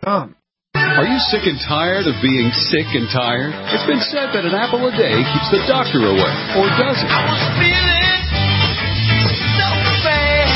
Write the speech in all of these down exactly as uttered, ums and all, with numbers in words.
com. Are you sick and tired of being sick and tired? It's been said that an apple a day keeps the doctor away, or does it? I was feeling so bad.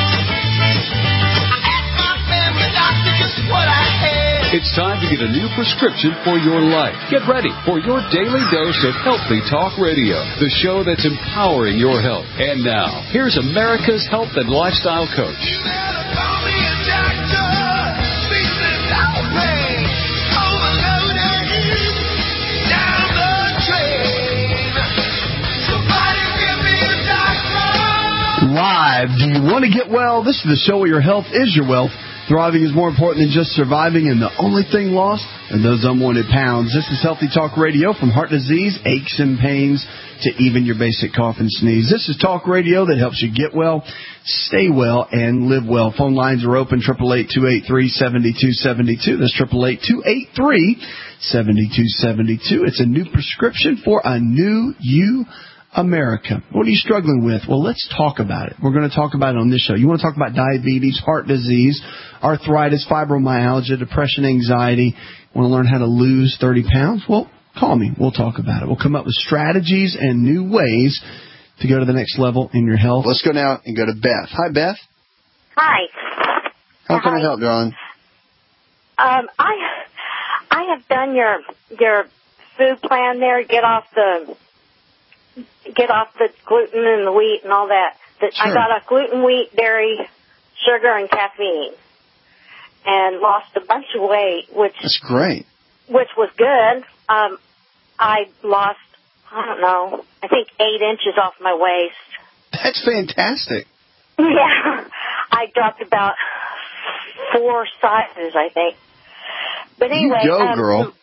I asked my family doctor just what I had. It's time to get a new prescription for your life. Get ready for your daily dose of Healthy Talk Radio, the show that's empowering your health. And now, here's America's health and lifestyle coach. You better call me a doctor. Beat the dog pain. Overloaded down the train. Somebody give me a doctor. Live. Do you want to get well? This is the show where your health is your wealth. Thriving is more important than just surviving, and the only thing lost are those unwanted pounds. This is Healthy Talk Radio, from heart disease, aches and pains, to even your basic cough and sneeze. This is talk radio that helps you get well, stay well, and live well. Phone lines are open, eight eight eight, two eight three, seven two seven two. That's eight eight eight, two eight three, seven two seven two. It's a new prescription for a new you, America. What are you struggling with? Well, let's talk about it. We're going to talk about it on this show. You want to talk about diabetes, heart disease, arthritis, fibromyalgia, depression, anxiety. Want to learn how to lose thirty pounds? Well, call me. We'll talk about it. We'll come up with strategies and new ways to go to the next level in your health. Let's go now and go to Beth. Hi, Beth. Hi. How can Hi. I help, John? Um, I I have done your your food plan there. Get off the get off the gluten and the wheat and all that. That Sure. I got off gluten, wheat, dairy, sugar, and caffeine, and lost a bunch of weight, which That's great. which was good. Um, I lost, I don't know, I think eight inches off my waist. That's fantastic. Yeah, I dropped about four sizes, I think. But anyway, you go, um, girl.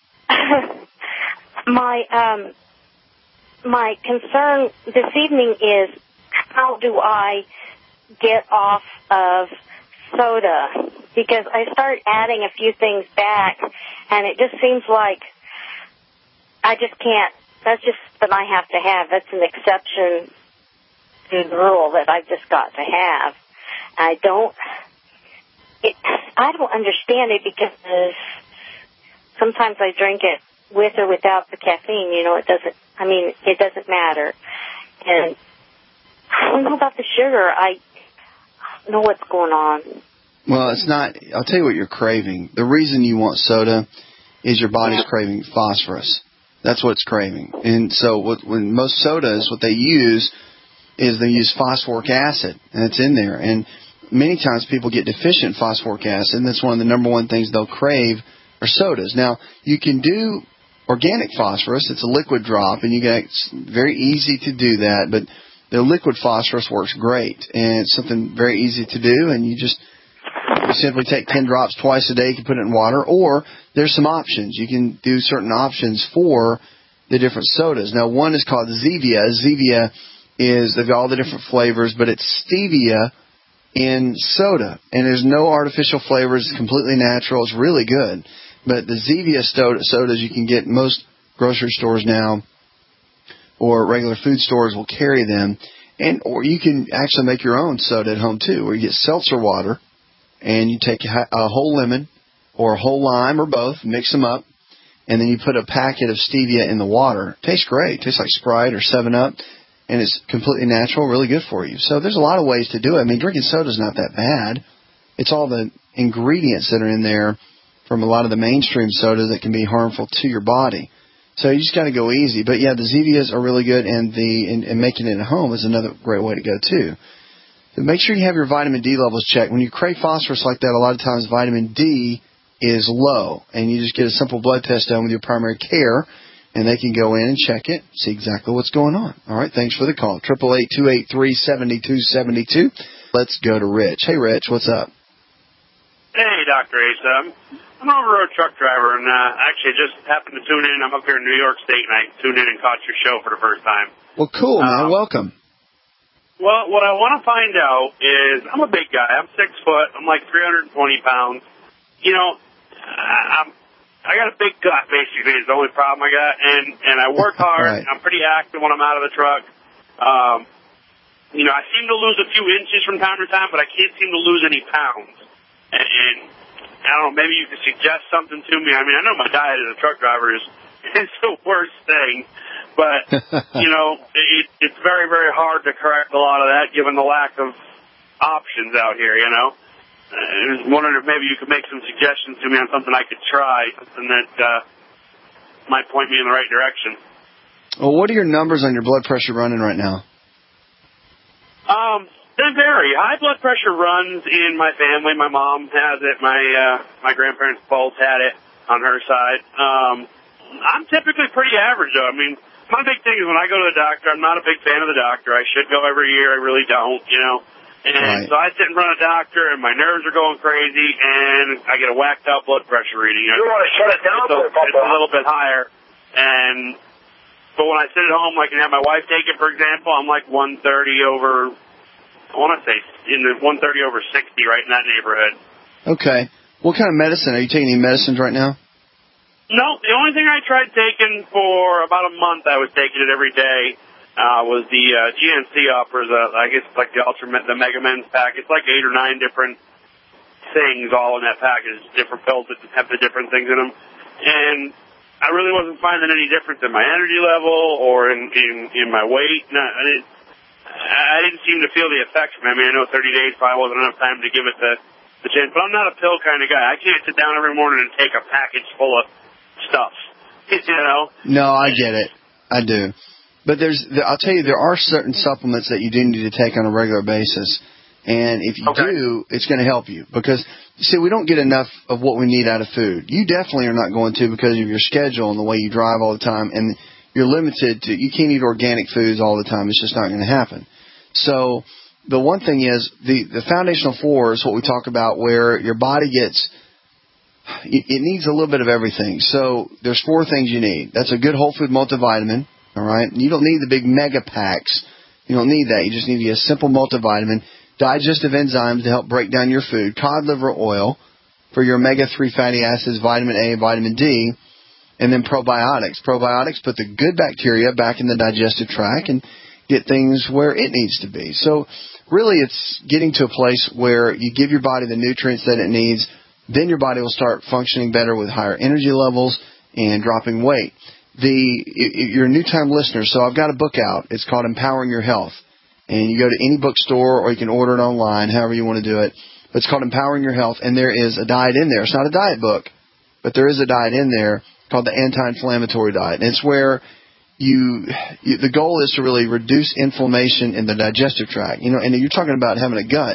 my um, my concern this evening is, how do I get off of soda? Because I started adding a few things back, and it just seems like I just can't. That's just that I have to have. That's an exception to the rule that I've just got to have. I don't. It, I don't understand it, because sometimes I drink it with or without the caffeine. You know, it doesn't. I mean, it doesn't matter. And I don't know about the sugar. I don't know what's going on. Well, it's not. I'll tell you what you're craving. The reason you want soda is your body's craving phosphorus. That's what it's craving. And so what, when most sodas, what they use is they use phosphoric acid, and it's in there. And many times people get deficient phosphoric acid, and that's one of the number one things they'll crave are sodas. Now, you can do organic phosphorus. It's a liquid drop, and you get, it's very easy to do that, but the liquid phosphorus works great, and it's something very easy to do, and you just you simply take ten drops twice a day. You can put it in water, or there's some options. You can do certain options for the different sodas. Now, one is called Zevia. Zevia is, they've got all the different flavors, but it's stevia in soda, and there's no artificial flavors. It's completely natural. It's really good. But the Zevia sodas you can get in most grocery stores now, or regular food stores will carry them. And or you can actually make your own soda at home too, where you get seltzer water, and you take a, a whole lemon or a whole lime or both, mix them up, and then you put a packet of stevia in the water. It tastes great. It tastes like Sprite or seven up, and it's completely natural, really good for you. So there's a lot of ways to do it. I mean, drinking soda is not that bad. It's all the ingredients that are in there from a lot of the mainstream sodas that can be harmful to your body. So you just got to go easy. But, yeah, the Zevias are really good, and the and, and making it at home is another great way to go, too. So make sure you have your vitamin D levels checked. When you crave phosphorus like that, a lot of times vitamin D is low, and you just get a simple blood test done with your primary care, and they can go in and check it, see exactly what's going on. All right, thanks for the call. eight eight eight, two eight three, seven two seven two. Let's go to Rich. Hey, Rich, what's up? Hey, Doctor Asa. I'm an over-road truck driver, and uh, actually just happened to tune in. I'm up here in New York State, and I tuned in and caught your show for the first time. Well, cool, man. Um, Welcome. Well, what I want to find out is, I'm a big guy. I'm six foot. I'm like three hundred twenty pounds. You know, I'm, I got a big gut, basically, is the only problem I got. And, and I work hard. Right. I'm pretty active when I'm out of the truck. Um, you know, I seem to lose a few inches from time to time, but I can't seem to lose any pounds. And, and I don't know, maybe you could suggest something to me. I mean, I know my diet as a truck driver is, is the worst thing, but, you know, it, it's very, very hard to correct a lot of that given the lack of options out here, you know. I was wondering if maybe you could make some suggestions to me on something I could try, something that uh, might point me in the right direction. Well, what are your numbers on your blood pressure running right now? Um, they vary. High blood pressure runs in my family. My mom has it. My uh, my grandparents both had it on her side. Um, I'm typically pretty average, though. I mean, my big thing is when I go to the doctor, I'm not a big fan of the doctor. I should go every year. I really don't, you know. And right. so I sit in front of the doctor, and my nerves are going crazy, and I get a whacked out blood pressure reading. You want to shut it down it's a, for a couple It's a little bit higher. And but when I sit at home, like, and have my wife take it, for example, I'm like one thirty over, I want to say, in the one thirty over sixty, right in that neighborhood. Okay. What kind of medicine? Are you taking any medicines right now? No, the only thing I tried taking for about a month, I was taking it every day, uh, was the uh, G N C offers, uh, I guess it's like the Ultra, the Mega Men's pack. It's like eight or nine different things all in that package, different pills that have the different things in them. And I really wasn't finding any difference in my energy level or in, in, in my weight. No, I, didn't, I didn't seem to feel the effects from it. I mean, I know thirty days probably wasn't enough time to give it the, the chance, but I'm not a pill kind of guy. I can't sit down every morning and take a package full of stuff, you know? No, I get it. I do. But there's, I'll tell you, there are certain supplements that you do need to take on a regular basis. And if you okay. do, it's going to help you. Because, you see, we don't get enough of what we need out of food. You definitely are not going to because of your schedule and the way you drive all the time. And you're limited to, you can't eat organic foods all the time. It's just not going to happen. So the one thing is, the, the foundational four is what we talk about where your body gets, it needs a little bit of everything. So there's four things you need. That's a good whole food multivitamin, all right? You don't need the big mega packs. You don't need that. You just need a simple multivitamin. Digestive enzymes to help break down your food. Cod liver oil for your omega three fatty acids, vitamin A, vitamin D, and then probiotics. Probiotics put the good bacteria back in the digestive tract and get things where it needs to be. So really it's getting to a place where you give your body the nutrients that it needs. Then your body will start functioning better with higher energy levels and dropping weight. The You're a new-time listener, so I've got a book out. It's called Empowering Your Health. And you go to any bookstore or you can order it online, however you want to do it. But it's called Empowering Your Health, and there is a diet in there. It's not a diet book, but there is a diet in there called the anti-inflammatory diet. And it's where you, you the goal is to really reduce inflammation in the digestive tract. You know, and you're talking about having a gut.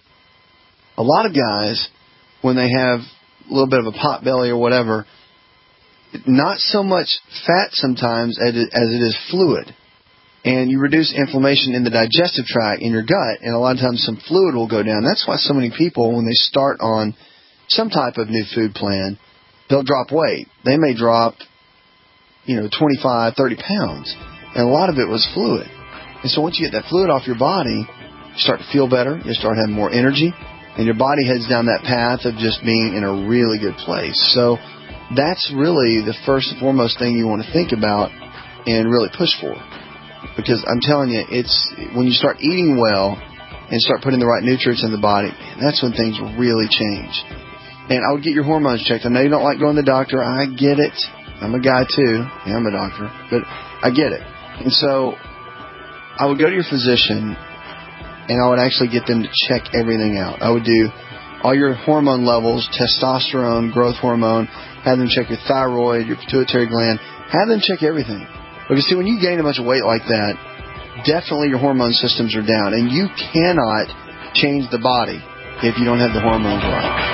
A lot of guys, when they have a little bit of a pot belly or whatever, not so much fat sometimes as it is fluid. And you reduce inflammation in the digestive tract in your gut, and a lot of times some fluid will go down. That's why so many people, when they start on some type of new food plan, they'll drop weight. They may drop, you know, twenty-five, thirty pounds. And a lot of it was fluid. And so once you get that fluid off your body, you start to feel better, you start having more energy, and your body heads down that path of just being in a really good place. So that's really the first and foremost thing you want to think about and really push for. Because I'm telling you, it's when you start eating well and start putting the right nutrients in the body, man, that's when things really change. And I would get your hormones checked. I know you don't like going to the doctor. I get it. I'm a guy too. Yeah, I'm a doctor. But I get it. And so I would go to your physician and I would actually get them to check everything out. I would do all your hormone levels, testosterone, growth hormone, have them check your thyroid, your pituitary gland, have them check everything. Because, see, when you gain a bunch of weight like that, definitely your hormone systems are down. And you cannot change the body if you don't have the hormones right.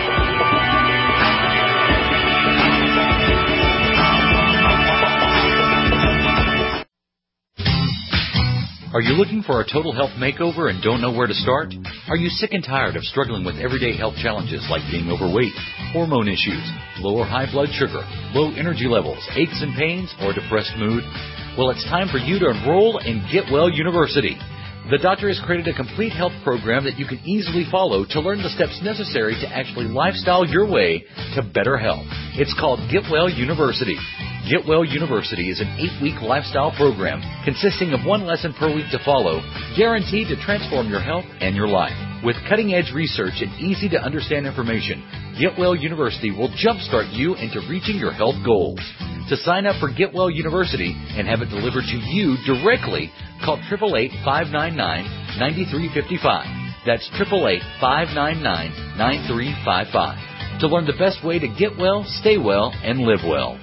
Are you looking for a total health makeover and don't know where to start? Are you sick and tired of struggling with everyday health challenges like being overweight, hormone issues, low or high blood sugar, low energy levels, aches and pains, or depressed mood? Well, it's time for you to enroll in Get Well University. The doctor has created a complete health program that you can easily follow to learn the steps necessary to actually lifestyle your way to better health. It's called Get Well University. Get Well University is an eight-week lifestyle program consisting of one lesson per week to follow, guaranteed to transform your health and your life. With cutting-edge research and easy-to-understand information, Get Well University will jumpstart you into reaching your health goals. To sign up for Get Well University and have it delivered to you directly, call eight eight eight, five nine nine, nine three five five. That's eight eight eight, five nine nine, nine three five five. To learn the best way to get well, stay well, and live well.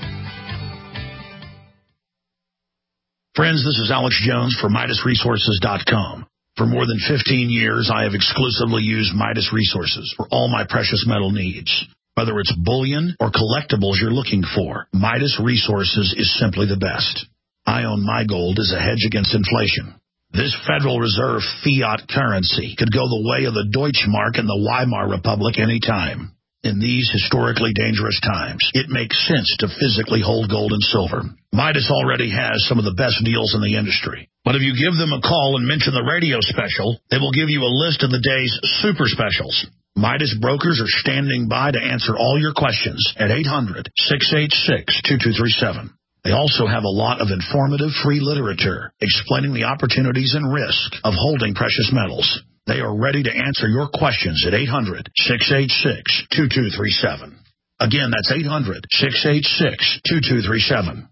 Friends, this is Alex Jones for Midas Resources dot com. For more than fifteen years, I have exclusively used Midas Resources for all my precious metal needs. Whether it's bullion or collectibles you're looking for, Midas Resources is simply the best. I own my gold as a hedge against inflation. This Federal Reserve fiat currency could go the way of the Deutschmark and the Weimar Republic any time. In these historically dangerous times, it makes sense to physically hold gold and silver. Midas already has some of the best deals in the industry. But if you give them a call and mention the radio special, they will give you a list of the day's super specials. Midas brokers are standing by to answer all your questions at eight hundred, six eight six, two two three seven. They also have a lot of informative free literature explaining the opportunities and risk of holding precious metals. They are ready to answer your questions at eight hundred, six eight six, two two three seven. Again, that's eight hundred, six eight six, two two three seven.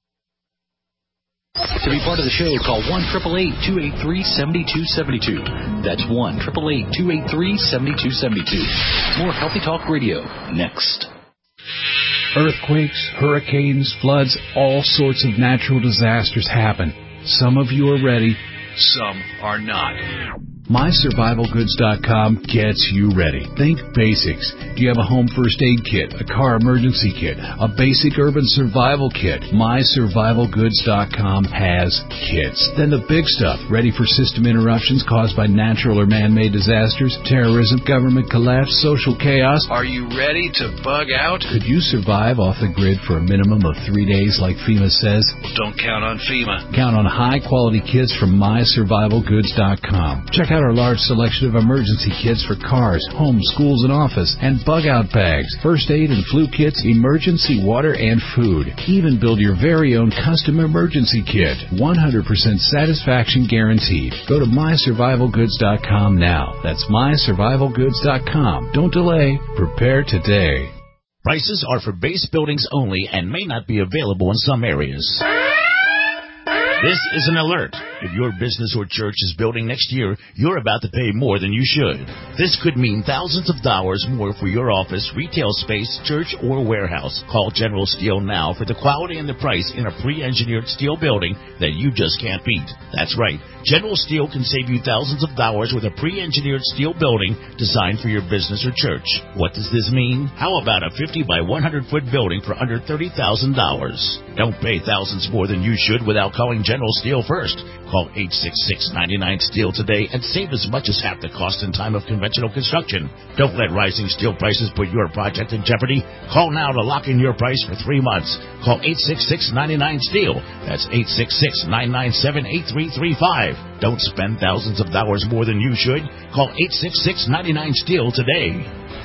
To be part of the show, call one eight eight eight, two eight three, seven two seven two. That's one eight eight eight, two eight three, seven two seven two. More Healthy Talk Radio next. Earthquakes, hurricanes, floods, all sorts of natural disasters happen. Some of you are ready, some are not. My Survival Goods dot com gets you ready. Think basics. Do you have a home first aid kit, a car emergency kit, a basic urban survival kit? My Survival Goods dot com has kits. Then the big stuff, ready for system interruptions caused by natural or man-made disasters, terrorism, government collapse, social chaos. Are you ready to bug out? Could you survive off the grid for a minimum of three days like FEMA says? Don't count on FEMA. Count on high-quality kits from My Survival Goods dot com. Check out our large selection of emergency kits for cars, homes, schools, and office, and bug-out bags, first aid and flu kits, emergency water, and food. Even build your very own custom emergency kit. one hundred percent satisfaction guaranteed. Go to My Survival Goods dot com now. That's My Survival Goods dot com. Don't delay. Prepare today. Prices are for base buildings only and may not be available in some areas. This is an alert. If your business or church is building next year, you're about to pay more than you should. This could mean thousands of dollars more for your office, retail space, church, or warehouse. Call General Steel now for the quality and the price in a pre-engineered steel building that you just can't beat. That's right. General Steel can save you thousands of dollars with a pre-engineered steel building designed for your business or church. What does this mean? How about a fifty by one hundred foot building for under thirty thousand dollars? Don't pay thousands more than you should without calling General Steel first. Call eight six six, nine nine, STEEL today and save as much as half the cost and time of conventional construction. Don't let rising steel prices put your project in jeopardy. Call now to lock in your price for three months. Call eight six six, nine nine, STEEL. That's eight six six, nine nine seven, eight three three five. Don't spend thousands of dollars more than you should. Call eight six six, nine nine, STEEL today.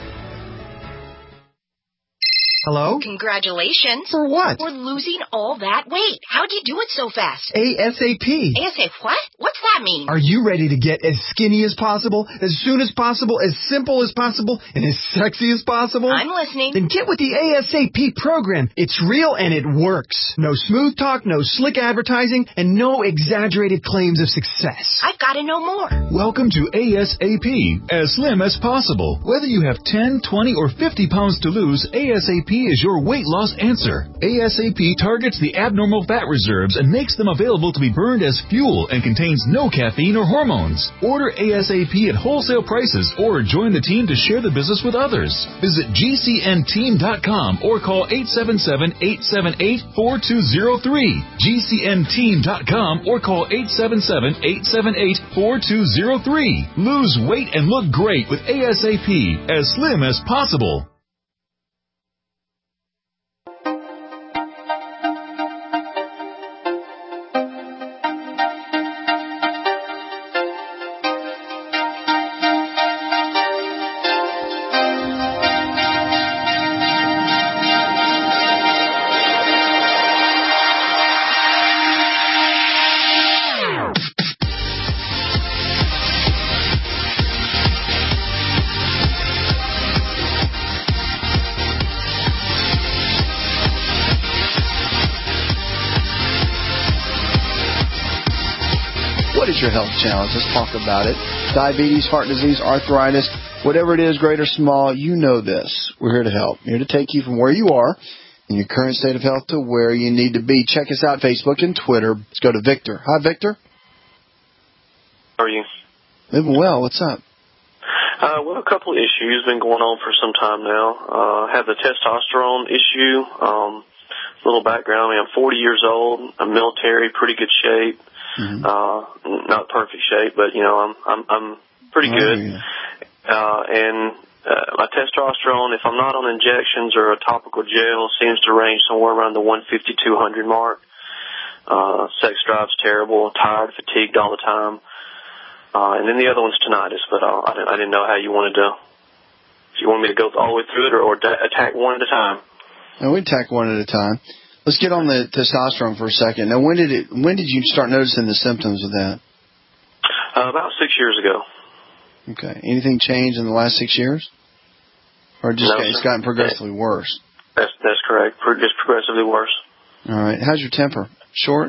Hello? Congratulations. For what? For losing all that weight. How'd you do it so fast? ASAP. ASAP what? What's that mean? Are you ready to get as skinny as possible, as soon as possible, as simple as possible, and as sexy as possible? I'm listening. Then get with the ASAP program. It's real and it works. No smooth talk, no slick advertising, and no exaggerated claims of success. I've got to know more. Welcome to ASAP, as slim as possible. Whether you have ten, twenty, or fifty pounds to lose, ASAP is your weight loss answer. ASAP targets the abnormal fat reserves and makes them available to be burned as fuel and contains no caffeine or hormones. Order ASAP at wholesale prices or join the team to share the business with others. Visit G C N team dot com or call eight seven seven, eight seven eight, four two zero three. G C N team dot com or call eight seven seven, eight seven eight, four two zero three. Lose weight and look great with ASAP, as slim as possible. major health challenge. Let's talk about it. Diabetes, heart disease, arthritis, whatever it is, great or small, you know this. We're here to help. We're here to take you from where you are in your current state of health to where you need to be. Check us out, Facebook and Twitter. Let's go to Victor. Hi, Victor. How are you? Living well. What's up? Uh, well, a couple of issues been going on for some time now. Uh, I have the testosterone issue. Um, a little background. I mean, I'm forty years old. I'm military, pretty good shape. Mm-hmm. Uh, not perfect shape, but you know, I'm I'm I'm pretty oh, good. Yeah. Uh, and uh, my testosterone, if I'm not on injections or a topical gel, seems to range somewhere around the one fifty, two hundred mark. Uh, sex drive's terrible, tired, fatigued all the time. Uh, and then the other one's tinnitus, but uh, I, didn't, I didn't know how you wanted to, if you wanted me to go all the way through it or, or da- attack one at a time. No, we attack one at a time. Let's get on the testosterone for a second. Now, when did it? When did you start noticing the symptoms of that? Uh, about six years ago. Okay. Anything changed in the last six years? Or just No, got, it's sir. gotten progressively worse? That's that's correct. Pro- Just progressively worse. All right. How's your temper? Short?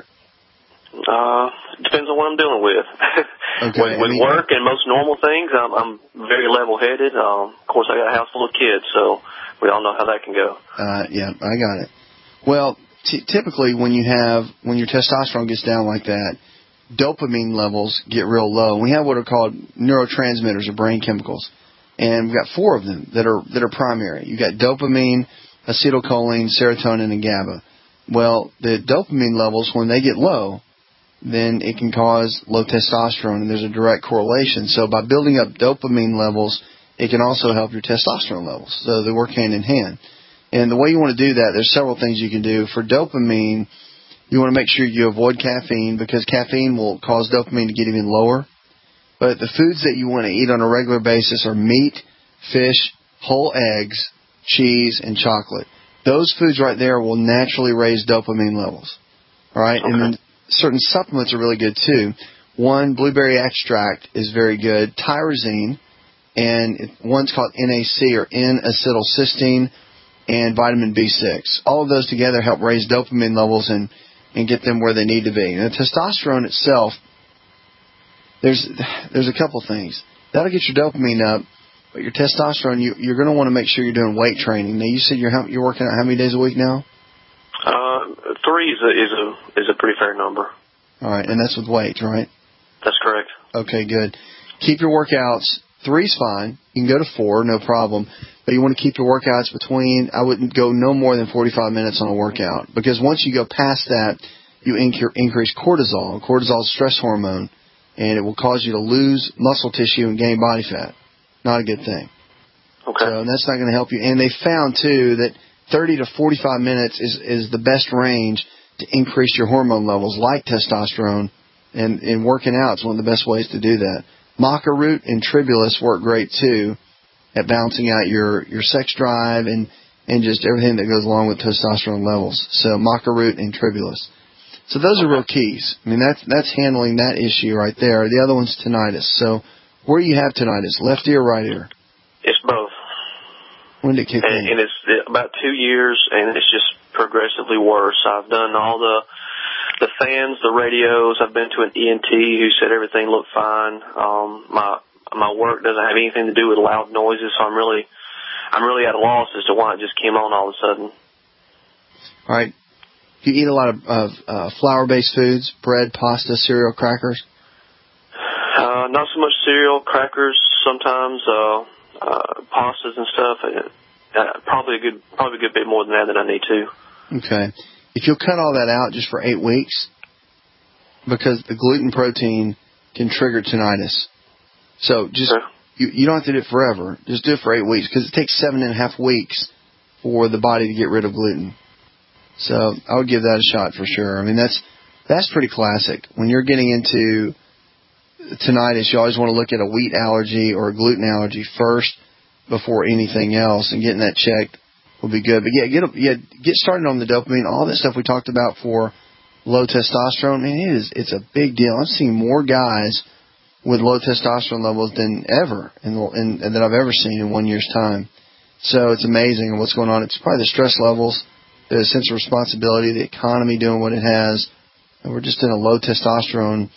Uh, depends on what I'm dealing with. Okay. with with I mean, work and most normal things, I'm, I'm very level-headed. Um, of course, I got a house full of kids, so we all know how that can go. Uh, yeah, I got it. Well, t- typically when you have when your testosterone gets down like that, dopamine levels get real low. We have what are called neurotransmitters or brain chemicals, and we've got four of them that are that are primary. You got dopamine, acetylcholine, serotonin, and GABA. Well, the dopamine levels, when they get low, then it can cause low testosterone, and there's a direct correlation. So by building up dopamine levels, it can also help your testosterone levels. So they work hand in hand. And the way you want to do that, there's several things you can do. For dopamine, you want to make sure you avoid caffeine, because caffeine will cause dopamine to get even lower. But the foods that you want to eat on a regular basis are meat, fish, whole eggs, cheese, and chocolate. Those foods right there will naturally raise dopamine levels. All right? Okay. And then certain supplements are really good too. One, blueberry extract is very good. Tyrosine, and it, one's called N A C or N-acetylcysteine, and vitamin B six. All of those together help raise dopamine levels and, and get them where they need to be. And the testosterone itself, there's there's a couple things. That'll get your dopamine up, but your testosterone, you, you're going to want to make sure you're doing weight training. Now, you said you're, you're working out how many days a week now? Uh, three is a, is a is a pretty fair number. All right, and that's with weights, right? That's correct. Okay, good. Keep your workouts. Three's fine. You can go to four, no problem. But you want to keep your workouts between, I wouldn't go no more than forty-five minutes on a workout. Because once you go past that, you inc- increase cortisol. Cortisol is a stress hormone, and it will cause you to lose muscle tissue and gain body fat. Not a good thing. Okay. So that's not going to help you. And they found, too, that thirty to forty-five minutes is, is the best range to increase your hormone levels, like testosterone, and, and working out is one of the best ways to do that. Maca root and tribulus work great, too, at balancing out your, your sex drive and, and just everything that goes along with testosterone levels. So maca root and tribulus. So those are real keys. I mean, that's, that's handling that issue right there. The other one's tinnitus. So where do you have tinnitus, left ear or right ear? It's both. When did it kick and, in? and it's about two years, and it's just progressively worse. I've done all the the fans, the radios. I've been to an E N T who said everything looked fine. Um, my my work doesn't have anything to do with loud noises, so I'm really I'm really at a loss as to why it just came on all of a sudden. All right. Do you eat a lot of, of uh, flour-based foods, bread, pasta, cereal, crackers? Uh, not so much cereal, crackers, sometimes uh, uh, pastas and stuff. Uh, probably a good, probably a good bit more than that than I need to. Okay. If you'll cut all that out just for eight weeks, because the gluten protein can trigger tinnitus. So just okay. you, you don't have to do it forever. Just do it for eight weeks, because it takes seven and a half weeks for the body to get rid of gluten. So I would give that a shot for sure. I mean, that's that's pretty classic. When you're getting into tinnitus, you always want to look at a wheat allergy or a gluten allergy first before anything else, and getting that checked will be good. But yeah, get yeah, get started on the dopamine. All that stuff we talked about for low testosterone, man, it is it's a big deal. I've seen more guys with low testosterone levels than ever, in, in, in that I've ever seen in one year's time. So it's amazing what's going on. It's probably the stress levels, the sense of responsibility, the economy doing what it has. And we're just in a low testosterone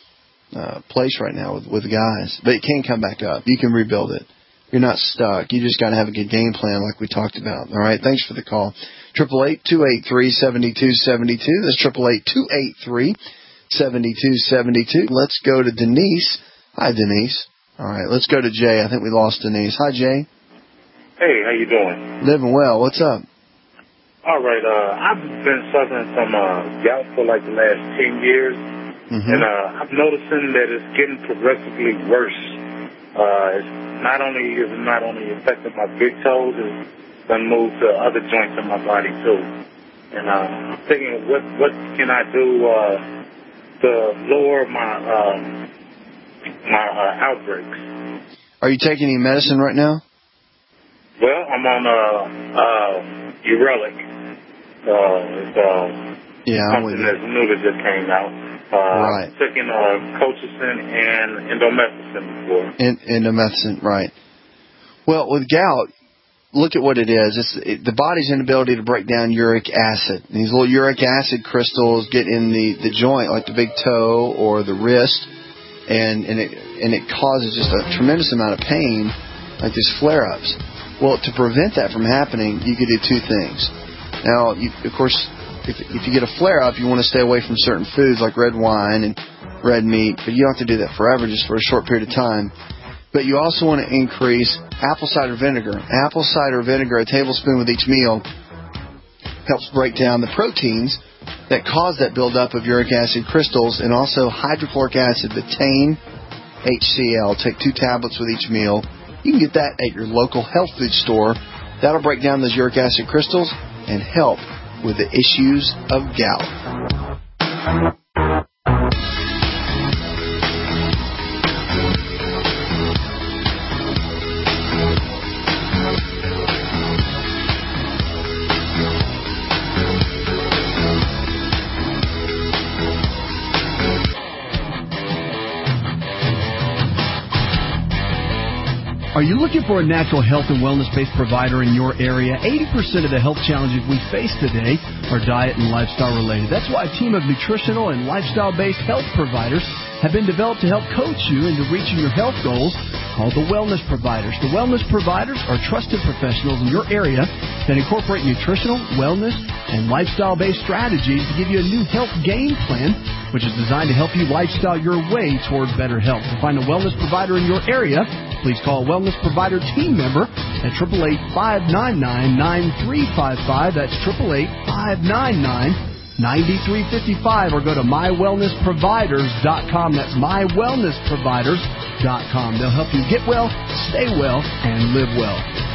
uh, place right now with, with guys. But it can come back up. You can rebuild it. You're not stuck. You just got to have a good game plan like we talked about. All right, thanks for the call. triple eight, two eight three, seven two seven two. That's triple eight, two eight three, seven two seven two. Let's go to Denise. Hi, Denise. All right, let's go to Jay. I think we lost Denise. Hi, Jay. Hey, how you doing? Living well. What's up? All right, uh, I've been suffering from uh, gout for like the last ten years, mm-hmm. and uh, I'm noticing that it's getting progressively worse. Uh, it's not only is it not only affecting my big toes, it's done moved to other joints in my body too. And uh, I'm thinking, what what can I do uh, to lower my um, my uh, outbreaks? Are you taking any medicine right now? Well, I'm on uh, uh, Urelic. Uh, it's uh, yeah, something that's new that just came out. Uh, right. I've taken uh, colchicine and indomethacin before. In, indomethacin, right. Well, with gout, look at what it is. It's it, the body's inability to break down uric acid. These little uric acid crystals get in the, the joint, like the big toe or the wrist, and, and, it, and it causes just a tremendous amount of pain, like these flare-ups. Well, to prevent that from happening, you could do two things. Now, you, of course, if, if you get a flare-up, you want to stay away from certain foods like red wine and red meat, but you don't have to do that forever, just for a short period of time. But you also want to increase apple cider vinegar. Apple cider vinegar, a tablespoon with each meal, helps break down the proteins that cause that buildup of uric acid crystals, and also hydrochloric acid, betaine, H C L. Take two tablets with each meal. You can get that at your local health food store. That'll break down those uric acid crystals and help with the issues of gout. Are you looking for a natural health and wellness-based provider in your area? eighty percent of the health challenges we face today are diet and lifestyle related. That's why a team of nutritional and lifestyle-based health providers have been developed to help coach you into reaching your health goals, called the Wellness Providers. The Wellness Providers are trusted professionals in your area that incorporate nutritional, wellness, and lifestyle-based strategies to give you a new health game plan, which is designed to help you lifestyle your way toward better health. To find a wellness provider in your area, please call a Wellness Provider team member at eight eight eight, five nine nine, nine three five five. That's eight eight eight, five nine nine, nine three five five. Or go to my wellness providers dot com. That's my wellness providers dot com. They'll help you get well, stay well, and live well.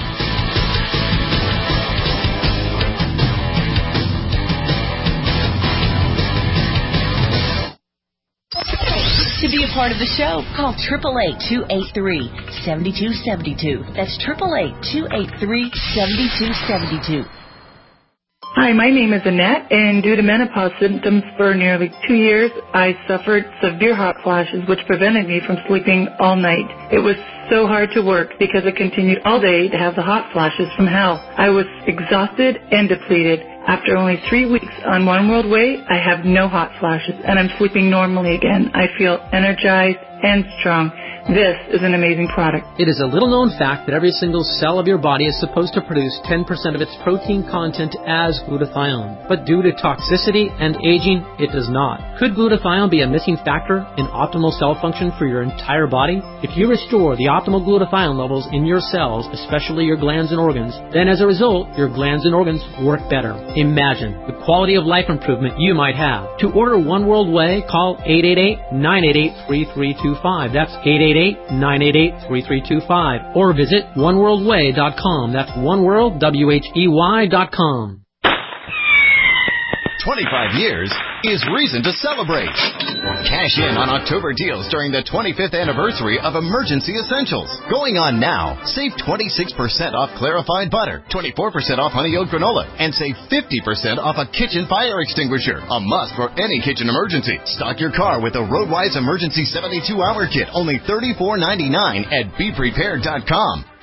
To be a part of the show, call eight eight eight, two eight three, seven two seven two. That's eight eight eight, two eight three, seven two seven two. Hi, my name is Annette, and due to menopause symptoms for nearly two years, I suffered severe hot flashes, which prevented me from sleeping all night. It was so hard to work because I continued all day to have the hot flashes from hell. I was exhausted and depleted. After only three weeks on One World Way, I have no hot flashes, and I'm sleeping normally again. I feel energized and strong. This is an amazing product. It is a little-known fact that every single cell of your body is supposed to produce ten percent of its protein content as glutathione. But due to toxicity and aging, it does not. Could glutathione be a missing factor in optimal cell function for your entire body? If you restore the optimal glutathione levels in your cells, especially your glands and organs, then as a result, your glands and organs work better. Imagine the quality of life improvement you might have. To order One World Way, call eight eight eight, nine eight eight, three three two five. That's eight eight eight, nine eight eight, three three two five. Or visit one world way dot com. That's oneworld, W H E Y dot com. twenty-five years is reason to celebrate. Cash in on October deals during the twenty-fifth anniversary of Emergency Essentials. Going on now. Save twenty-six percent off clarified butter, twenty-four percent off honey oat granola, and save fifty percent off a kitchen fire extinguisher. A must for any kitchen emergency. Stock your car with a Roadwise Emergency seventy-two hour kit, only thirty-four ninety-nine at be prepared dot com.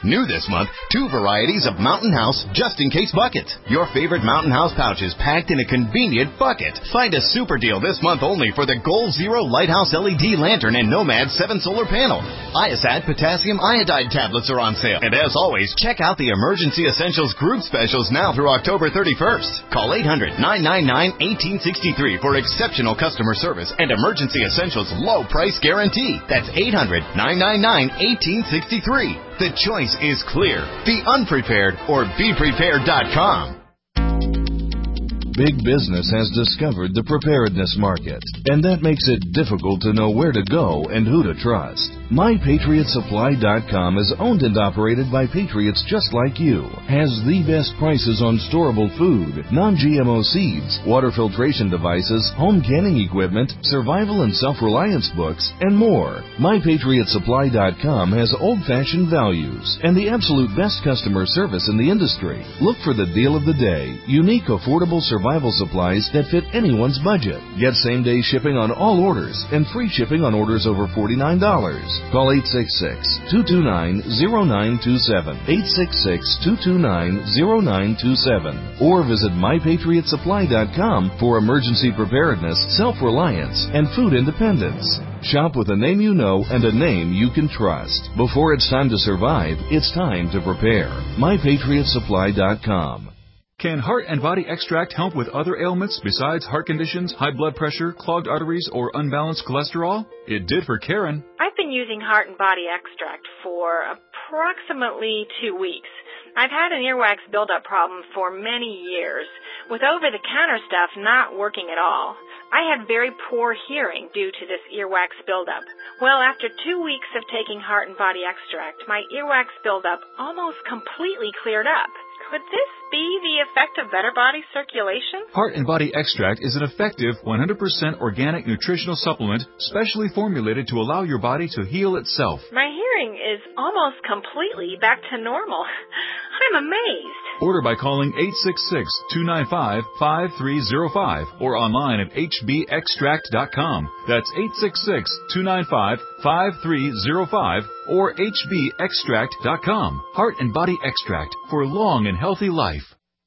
New this month, two varieties of Mountain House just-in-case buckets. Your favorite Mountain House pouches packed in a convenient bucket. Find a super deal this month only for the Goal Zero Lighthouse L E D Lantern and Nomad seven Solar Panel. Iosat Potassium Iodide tablets are on sale. And as always, check out the Emergency Essentials group specials now through October thirty-first. Call eight hundred, nine nine nine, one eight six three for exceptional customer service and Emergency Essentials low price guarantee. That's eight hundred, nine nine nine, one eight six three. The choice is clear. Be unprepared or be prepared dot com. Big business has discovered the preparedness market, and that makes it difficult to know where to go and who to trust. My Patriot Supply dot com is owned and operated by patriots just like you, has the best prices on storable food, non-G M O seeds, water filtration devices, home canning equipment, survival and self-reliance books, and more. My Patriot Supply dot com has old-fashioned values and the absolute best customer service in the industry. Look for the deal of the day, unique, affordable survival supplies that fit anyone's budget. Get same-day shipping on all orders and free shipping on orders over forty-nine dollars. Call eight six six, two two nine, zero nine two seven, eight six six, two two nine, zero nine two seven, or visit My Patriot Supply dot com for emergency preparedness, self-reliance, and food independence. Shop with a name you know and a name you can trust. Before it's time to survive, it's time to prepare. My Patriot Supply dot com. Can Heart and Body Extract help with other ailments besides heart conditions, high blood pressure, clogged arteries, or unbalanced cholesterol? It did for Karen. I've been using Heart and Body Extract for approximately two weeks. I've had an earwax buildup problem for many years, with over-the-counter stuff not working at all. I had very poor hearing due to this earwax buildup. Well, after two weeks of taking Heart and Body Extract, my earwax buildup almost completely cleared up. Could this be the effect of better body circulation? Heart and Body Extract is an effective one hundred percent organic nutritional supplement specially formulated to allow your body to heal itself. My hearing is almost completely back to normal. I'm amazed. Order by calling eight six six, two nine five, five three zero five or online at H B extract dot com. That's eight six six, two nine five, five three zero five or H B extract dot com. Heart and Body Extract for long and healthy life.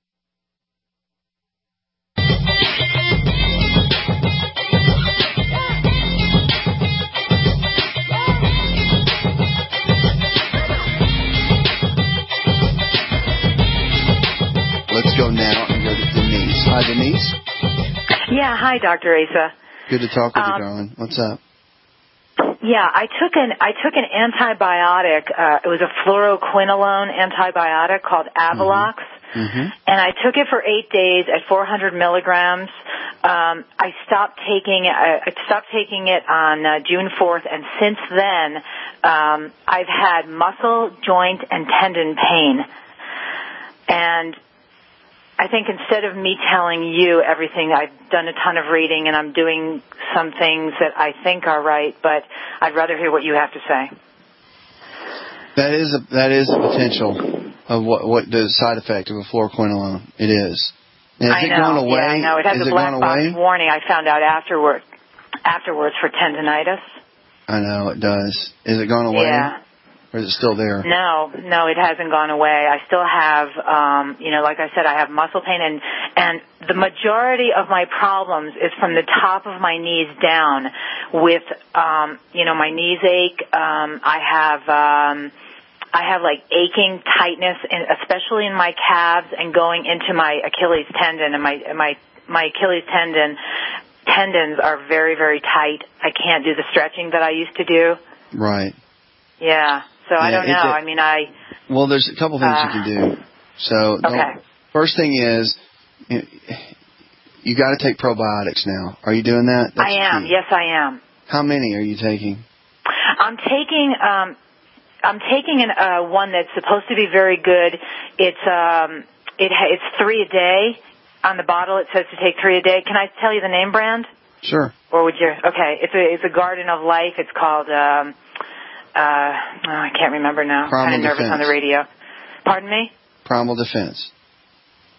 Let's go now and go to Denise. Hi, Denise. Yeah, hi, Doctor Asa. Good to talk with um, you, darling. What's up? Yeah, I took an I took an antibiotic. Uh, it was a fluoroquinolone antibiotic called Avelox, Mm-hmm. and I took it for eight days at four hundred milligrams. Um, I stopped taking uh, I stopped taking it on uh, June fourth, and since then um, I've had muscle, joint, and tendon pain. And I think instead of me telling you everything, I've done a ton of reading and I'm doing some things that I think are right, but I'd rather hear what you have to say. That is a that is a potential of what what the side effect of a fluoroquinolone. It is. And has I it know, gone away? Yeah, I know. It has has a it black gone box away? warning. I found out afterward, afterwards for tendinitis. I know it does. Is it gone away? Yeah. Or is it still there? No, no, it hasn't gone away. I still have, um, you know, like I said, I have muscle pain, and and the majority of my problems is from the top of my knees down. With, um, you know, my knees ache. Um, I have, um, I have like aching tightness, and especially in my calves, and going into my Achilles tendon, and my my my Achilles tendon tendons are very very tight. I can't do the stretching that I used to do. Right. Yeah. So Yeah, I don't know. it's a- I mean, I. Well, there's a couple things Uh, you can do. So, the Okay. first thing is, you, you got to take probiotics now. Are you doing that? That's I am. key. Yes, I am. How many are you taking? I'm taking. Um, I'm taking an, uh, one that's supposed to be very good. It's um, it ha- it's three a day. On the bottle, it says to take three a day. Can I tell you the name brand? Sure. Or would you? Okay. It's a it's a Garden of Life. It's called. Um, uh, oh, I can't remember now. Primal kind of nervous Defense. on the radio. Pardon me? Primal Defense.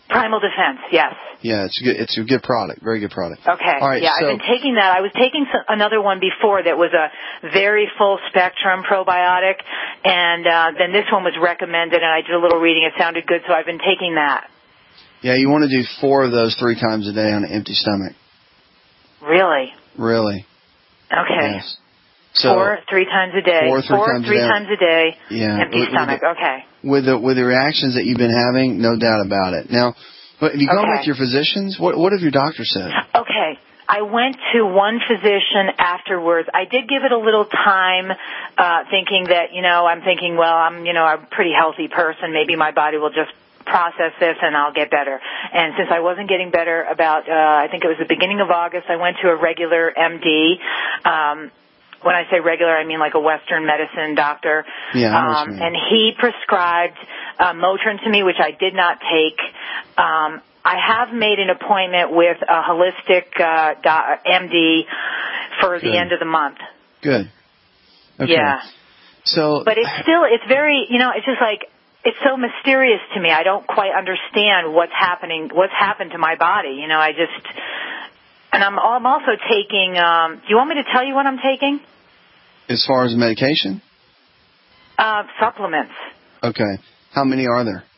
Primal Defense, yes. Yeah, it's a good, it's a good product, very good product. Okay. All right, yeah, so, I've been taking that. I was taking some, another one before that was a very full spectrum probiotic, and uh, then this one was recommended, and I did a little reading. It sounded good, so I've been taking that. Yeah, you want to do four of those three times a day on an empty stomach. Really? Really. Okay. Yes. So, four, three times a day. Four, three four, times three a day. times a day. Yeah. Empty with, stomach. with the, okay. With the with the reactions that you've been having, no doubt about it. Now, but have you gone Okay. with your physicians? What what have your doctors said? Okay. I went to one physician afterwards. I did give it a little time, uh, thinking that, you know, I'm thinking, well, I'm, you know, a pretty healthy person. Maybe my body will just process this and I'll get better. And since I wasn't getting better about, uh, I think it was the beginning of August, I went to a regular M D. Um, when I say regular, I mean like a Western medicine doctor. Yeah, I know what um, you mean. and he prescribed uh, Motrin to me, which I did not take. Um, I have made an appointment with a holistic uh, doc, M D for Good. the end of the month. Good. Okay. Yeah. So, But it's still, it's very, you know, it's just like, it's so mysterious to me. I don't quite understand what's happening, what's happened to my body. You know, I just, and I'm, I'm also taking, um, do you want me to tell you what I'm taking? as far as medication? Uh, supplements. Okay. How many are there?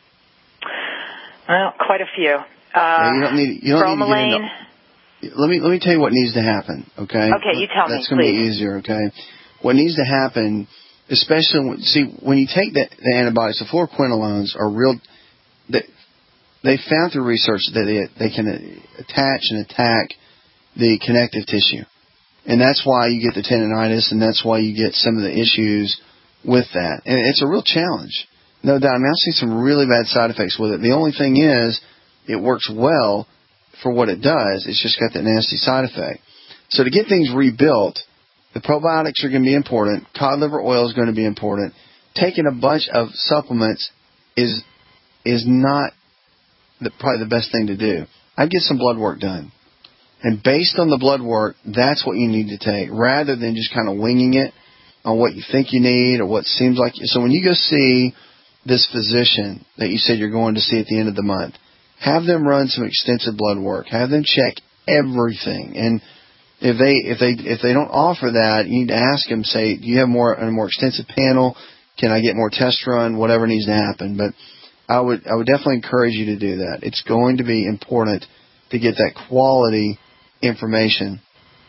Well, quite a few. Uh, yeah, you don't need. You don't bromelain. need to get into. Let me let me tell you what needs to happen. Okay. Okay, you tell That's me, going to please. be easier. Okay. What needs to happen, especially when, see when you take the, the antibiotics, the fluoroquinolones are real. They, they found through research that they they can attach and attack the connective tissue, and that's why you get the tendinitis, and that's why you get some of the issues with that. And it's a real challenge. No doubt. I mean, I've seen some really bad side effects with it. The only thing is, it works well for what it does. It's just got that nasty side effect. So to get things rebuilt, the probiotics are going to be important. Cod liver oil is going to be important. Taking a bunch of supplements is is not the, probably the best thing to do. I'd get some blood work done. And based on the blood work, that's what you need to take, rather than just kind of winging it on what you think you need or what seems like. So when you go see this physician that you said you're going to see at the end of the month, have them run some extensive blood work. Have them check everything. And if they if they if they don't offer that, you need to ask them. Say, do you have more a more extensive panel? Can I get more tests run? Whatever needs to happen. But I would I would definitely encourage you to do that. It's going to be important to get that quality information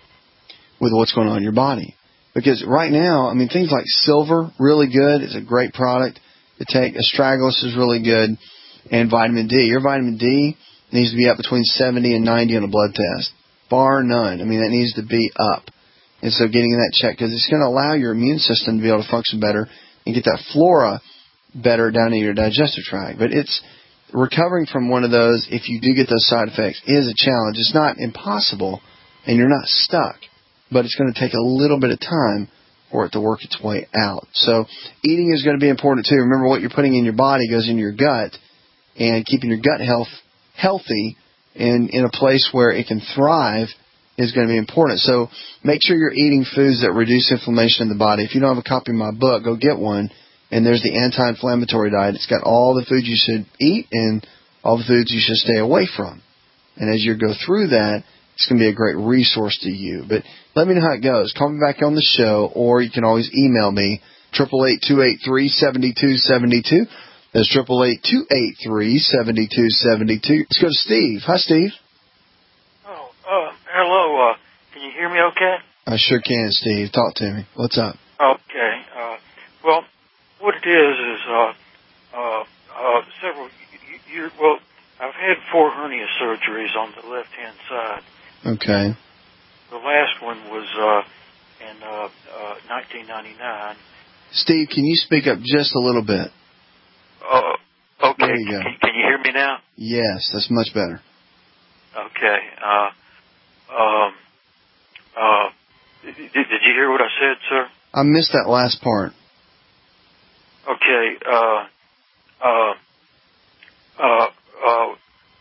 with what's going on in your body. Because right now, I mean, things like silver, really good. It's a great product to take. Astragalus is really good. And vitamin D. Your vitamin D needs to be up between seventy and ninety on a blood test. Bar none. I mean, that needs to be up. And so getting that checked, because it's going to allow your immune system to be able to function better and get that flora better down in your digestive tract. But it's recovering from one of those, if you do get those side effects, is a challenge. It's not impossible, and you're not stuck. But it's going to take a little bit of time for it to work its way out. So eating is going to be important too. Remember, what you're putting in your body goes into your gut, and keeping your gut health healthy and in a place where it can thrive is going to be important. So make sure you're eating foods that reduce inflammation in the body. If you don't have a copy of my book, go get one. And there's the anti-inflammatory diet. It's got all the foods you should eat and all the foods you should stay away from. And as you go through that, it's going to be a great resource to you. But let me know how it goes. Call me back on the show, or you can always email me, eight eight eight, two eight three, seven two seven two. That's eight eight eight, two eight three, seven two seven two. Let's go to Steve. Hi, Steve. Oh, uh, hello. Uh, can you hear me okay? I sure can, Steve. Talk to me. What's up? Okay. Uh, well, what it is is uh, uh, uh, several years, well, I've had four hernia surgeries on the left-hand side. Okay. The last one was uh, in uh, uh, nineteen ninety-nine. Steve, can you speak up just a little bit? Uh, okay. There you go. Can, can you hear me now? Yes, that's much better. Okay. Uh, um, uh, did, did you hear what I said, sir? I missed that last part. Okay. Uh, uh, uh, uh,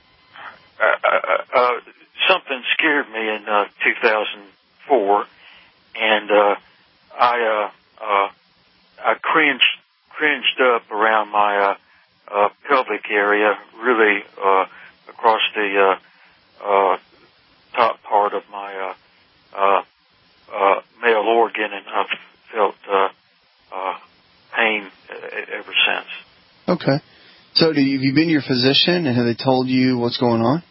uh, uh, something scared me in uh, two thousand four, and uh, I uh, uh, I cringed cringed up around my uh, uh, pelvic area, really uh, across the uh, uh, top part of my uh, uh, uh, male organ, and I've felt uh, uh, pain ever since. Okay. So, do you, have you been to your physician, and have they told you what's going on?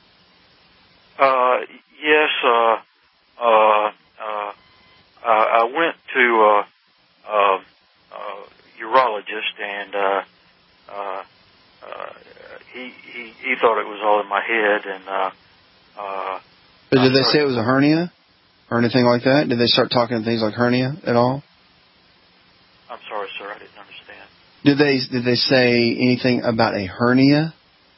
Uh, yes. Uh, uh, uh, I went to uh, uh, uh, urologist, and uh, uh, uh, he, he he thought it was all in my head, and uh, uh, but did they say it was a hernia or anything like that? Did they start talking things like hernia at all? I'm sorry, sir, I didn't understand. Did they did they say anything about a hernia?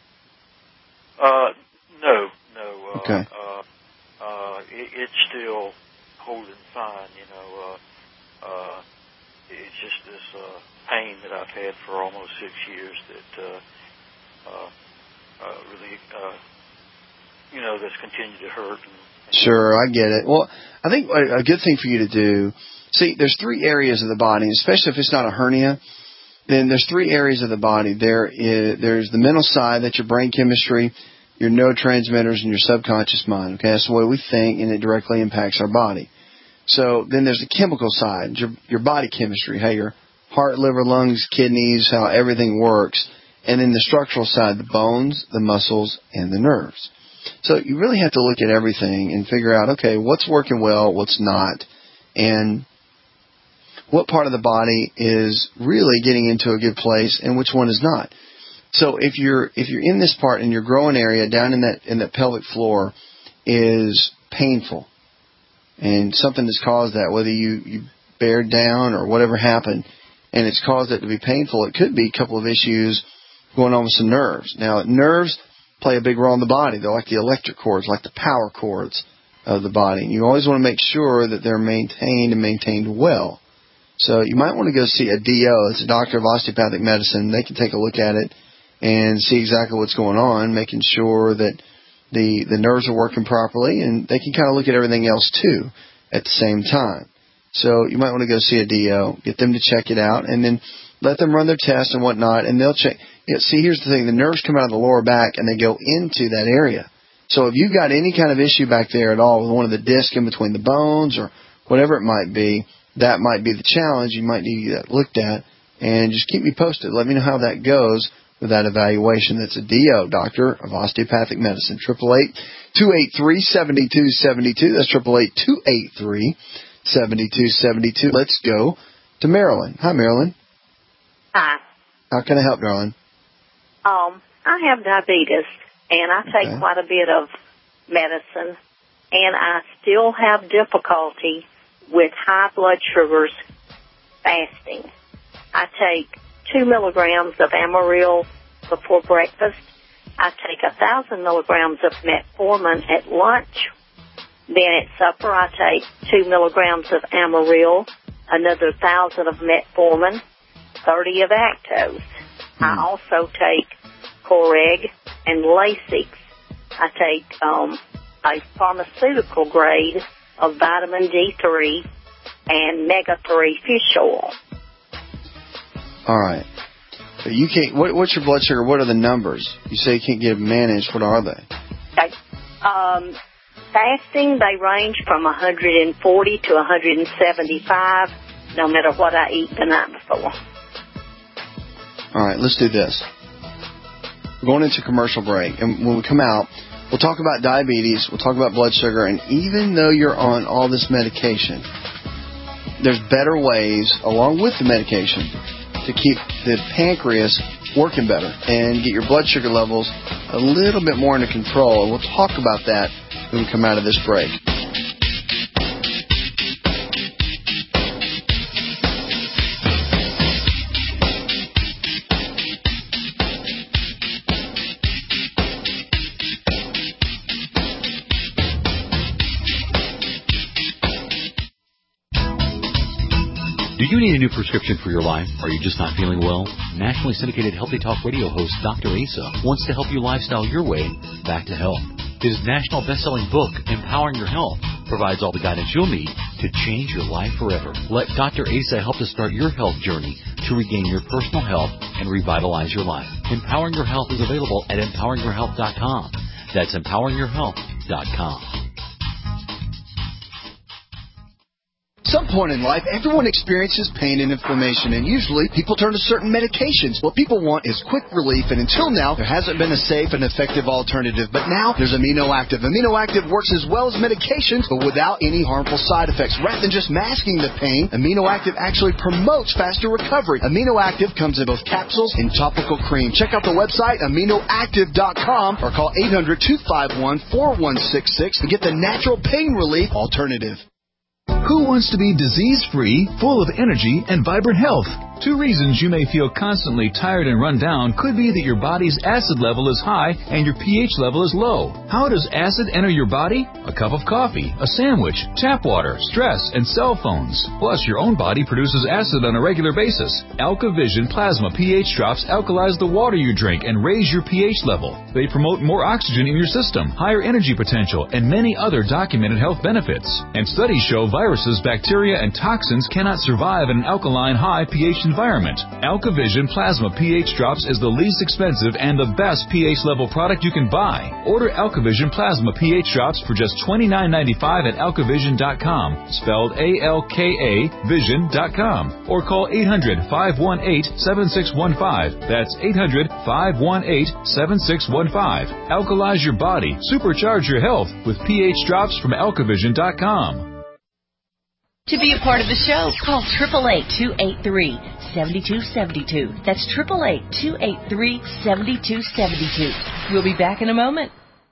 Uh, no, no. Uh, okay. Uh, uh, it, it's still holding fine, you know. Uh, uh, it's just this uh, pain that I've had for almost six years that uh, uh, uh, really, uh, you know, that's continued to hurt. And, and Sure, I get it. Well, I think a good thing for you to do, see, there's three areas of the body, especially if it's not a hernia, then there's three areas of the body. There is, there's the mental side, that's your brain chemistry, your neurotransmitters, and your subconscious mind. Okay, that's the way we think, and it directly impacts our body. So then there's the chemical side, your, your body chemistry, how your heart, liver, lungs, kidneys, how everything works. And then the structural side, the bones, the muscles, and the nerves. So you really have to look at everything and figure out, okay, what's working well, what's not, and what part of the body is really getting into a good place and which one is not. So if you're if you're in this part and your growing area down in that in that pelvic floor is painful, and something has caused that, whether you, you bared down or whatever happened, and it's caused it to be painful, it could be a couple of issues going on with some nerves. Now, nerves play a big role in the body. They're like the electric cords, like the power cords of the body. And you always want to make sure that they're maintained and maintained well. So you might want to go see a D O. It's a doctor of osteopathic medicine. They can take a look at it and see exactly what's going on, making sure that the, the nerves are working properly, and they can kind of look at everything else too at the same time. So you might want to go see a D O, get them to check it out, and then let them run their tests and whatnot, and they'll check. You know, see, here's the thing. The nerves come out of the lower back, and they go into that area. So if you've got any kind of issue back there at all with one of the discs in between the bones or whatever it might be, that might be the challenge. You might need that looked at, and just keep me posted. Let me know how that goes with that evaluation. That's a D O, Doctor of Osteopathic Medicine. Triple eight two eight three seven two seven two. That's triple eight two eight three seven two seven two. Let's go to Marilyn. Hi, Marilyn. Hi. How can I help, darling? Um, I have diabetes, and I take Okay. quite a bit of medicine, and I still have difficulty with high blood sugars fasting. I take two milligrams of Amaryl before breakfast. I take a thousand milligrams of metformin at lunch. Then at supper, I take two milligrams of Amaryl, another thousand of metformin, thirty of Actos. I also take Coreg and Lasix. I take um, a pharmaceutical grade of vitamin D three and omega three fish oil. All right. So you can't. What, what's your blood sugar? What are the numbers? You say you can't get them managed. What are they? Okay. Um, fasting, they range from one hundred forty to one hundred seventy-five, no matter what I eat the night before. All right, let's do this. We're going into commercial break, and when we come out, we'll talk about diabetes, we'll talk about blood sugar, and even though you're on all this medication, there's better ways, along with the medication, to keep the pancreas working better and get your blood sugar levels a little bit more under control, and we'll talk about that when we come out of this break. Do you need a new prescription for your life? Are you just not feeling well? Nationally syndicated Healthy Talk radio host Doctor Asa wants to help you lifestyle your way back to health. His national best-selling book, Empowering Your Health, provides all the guidance you'll need to change your life forever. Let Doctor Asa help to start your health journey to regain your personal health and revitalize your life. Empowering Your Health is available at empowering your health dot com. That's empowering your health dot com. At some point in life, everyone experiences pain and inflammation, and usually people turn to certain medications. What people want is quick relief, and until now, there hasn't been a safe and effective alternative. But now, there's Amino Active. Amino Active works as well as medications, but without any harmful side effects. Rather than just masking the pain, Amino Active actually promotes faster recovery. Amino Active comes in both capsules and topical cream. Check out the website, amino active dot com, or call eight hundred, two five one, four one six six to get the natural pain relief alternative. Who wants to be disease-free, full of energy, and vibrant health? Two reasons you may feel constantly tired and run down could be that your body's acid level is high and your pH level is low. How does acid enter your body? A cup of coffee, a sandwich, tap water, stress, and cell phones. Plus, your own body produces acid on a regular basis. AlkaVision Plasma pH drops alkalize the water you drink and raise your pH level. They promote more oxygen in your system, higher energy potential, and many other documented health benefits. And studies show viruses, bacteria, and toxins cannot survive in an alkaline high pH environment. AlkaVision Plasma pH Drops is the least expensive and the best pH level product you can buy. Order AlkaVision Plasma pH Drops for just twenty-nine ninety-five at alka vision dot com, spelled A L K A vision dot com, or call eight hundred, five one eight, seven six one five. That's eight hundred, five one eight, seven six one five. Alkalize your body, supercharge your health with pH Drops from alka vision dot com. To be a part of the show, call eight eight eight, two eight three, seven two seven two. That's eight eight eight, two eight three, seven two seven two. We'll be back in a moment.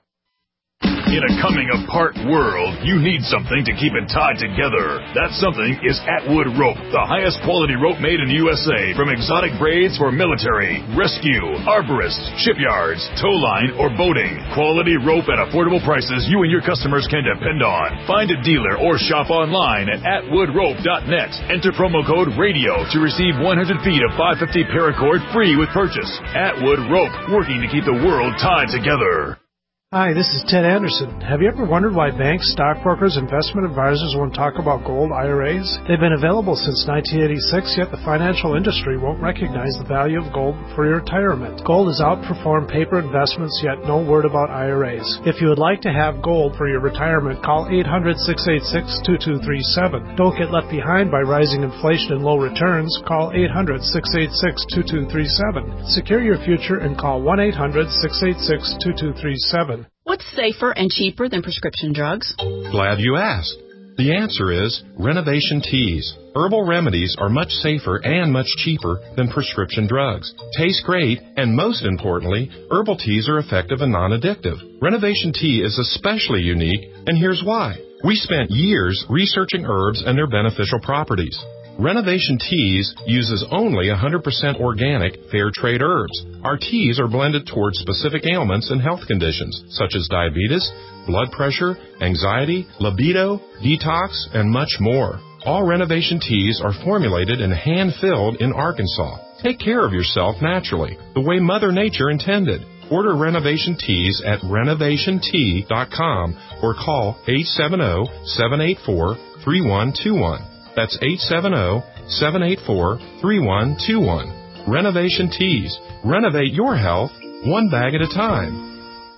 In a coming-apart world, you need something to keep it tied together. That something is Atwood Rope, the highest quality rope made in the U S A. From exotic braids for military, rescue, arborists, shipyards, tow line, or boating. Quality rope at affordable prices you and your customers can depend on. Find a dealer or shop online at atwood rope dot net. Enter promo code RADIO to receive one hundred feet of five fifty paracord free with purchase. Atwood Rope, working to keep the world tied together. Hi, this is Ted Anderson. Have you ever wondered why banks, stockbrokers, investment advisors won't talk about gold I R As? They've been available since nineteen eighty-six, yet the financial industry won't recognize the value of gold for your retirement. Gold has outperformed paper investments, yet no word about I R As. If you would like to have gold for your retirement, call eight hundred, six eight six, two two three seven. Don't get left behind by rising inflation and low returns. Call eight hundred, six eight six, two two three seven. Secure your future and call one eight hundred, six eight six, two two three seven. What's safer and cheaper than prescription drugs? Glad you asked. The answer is Renovation Teas. Herbal remedies are much safer and much cheaper than prescription drugs. Taste great, and most importantly, herbal teas are effective and non-addictive. Renovation Tea is especially unique, and here's why. We spent years researching herbs and their beneficial properties. Renovation Teas uses only one hundred percent organic, fair trade herbs. Our teas are blended towards specific ailments and health conditions, such as diabetes, blood pressure, anxiety, libido, detox, and much more. All Renovation Teas are formulated and hand-filled in Arkansas. Take care of yourself naturally, the way Mother Nature intended. Order Renovation Teas at renovation tea dot com or call eight seven zero, seven eight four, three one two one. That's eight seven zero, seven eight four, three one two one. Renovation Teas. Renovate your health one bag at a time.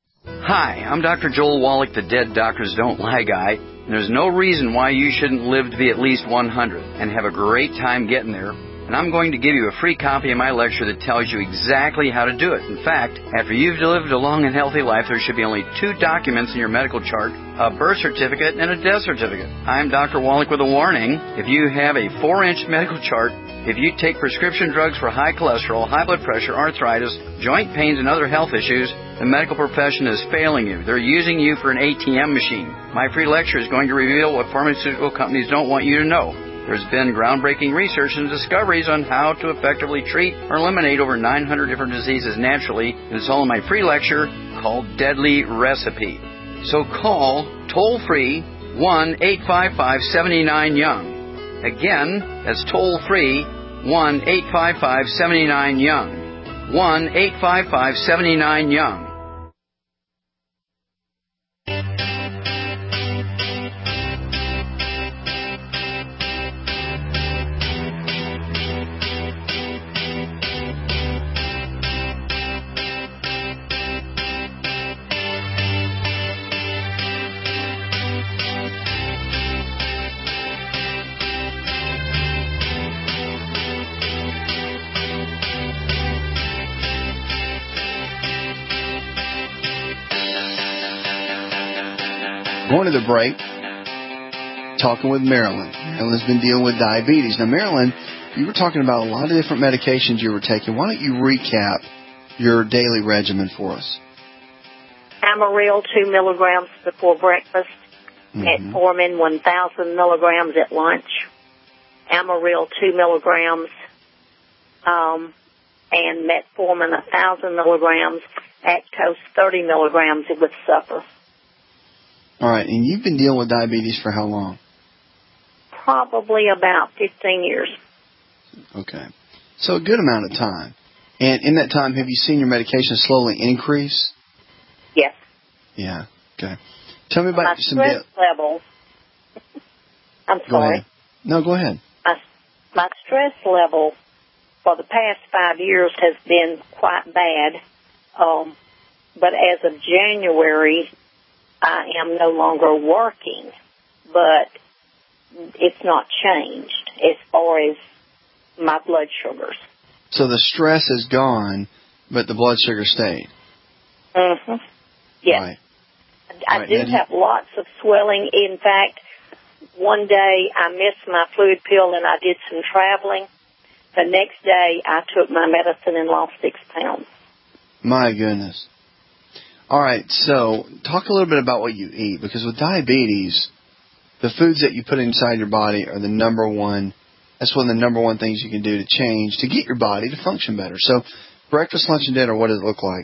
Hi, I'm Doctor Joel Wallach, the Dead Doctors Don't Lie guy. And there's no reason why you shouldn't live to be at least one hundred and have a great time getting there. And I'm going to give you a free copy of my lecture that tells you exactly how to do it. In fact, after you've lived a long and healthy life, there should be only two documents in your medical chart, a birth certificate and a death certificate. I'm Doctor Wallach with a warning. If you have a four-inch medical chart, if you take prescription drugs for high cholesterol, high blood pressure, arthritis, joint pains, and other health issues, the medical profession is failing you. They're using you for an A T M machine. My free lecture is going to reveal what pharmaceutical companies don't want you to know. There's been groundbreaking research and discoveries on how to effectively treat or eliminate over nine hundred different diseases naturally. And it's all in my free lecture called Deadly Recipe. So call toll-free one eight five five, seven nine, young. Again, that's toll-free one eight five five, seven nine, young. one eight five five, seven nine, young. Going to the break, talking with Marilyn. Marilyn's been dealing with diabetes. Now, Marilyn, you were talking about a lot of different medications you were taking. Why don't you recap your daily regimen for us? Amaryl, two milligrams before breakfast. Mm-hmm. Metformin, one thousand milligrams at lunch. Amaryl, two milligrams. Um, and metformin, one thousand milligrams. Actose, thirty milligrams with supper. All right, and you've been dealing with diabetes for how long? Probably about fifteen years. Okay. So a good amount of time. And in that time, have you seen your medication slowly increase? Yes. Yeah, okay. Tell me about my some... stress di- level. I'm go sorry. Ahead. No, go ahead. My, my stress level for the past five years has been quite bad. Um, but as of January, I am no longer working, but it's not changed as far as my blood sugars. So the stress is gone, but the blood sugar stayed. Mm-hmm. Yes. Right. I right, do you... have lots of swelling. In fact, one day I missed my fluid pill and I did some traveling. The next day I took my medicine and lost six pounds. My goodness. All right, so talk a little bit about what you eat, because with diabetes, the foods that you put inside your body are the number one, that's one of the number one things you can do to change, to get your body to function better. So breakfast, lunch, and dinner, what does it look like?